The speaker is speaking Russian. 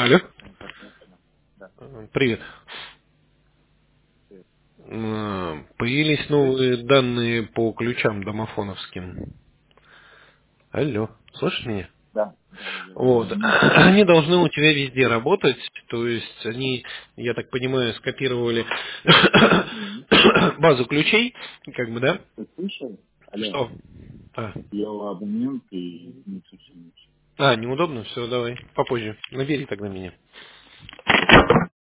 Алло. Так, я понял. Да. Привет. Привет. Появились новые данные по ключам домофоновским. Алло. Слышишь меня? Да, да, я Вот. понял. Они должны у тебя везде работать. То есть они, я так понимаю, скопировали Мгм. базу ключей, как бы, да? Ты слышал? Алло, Что? А, я у абонент и не слышу ничего. неудобно? Все, давай. Попозже. Набери тогда меня.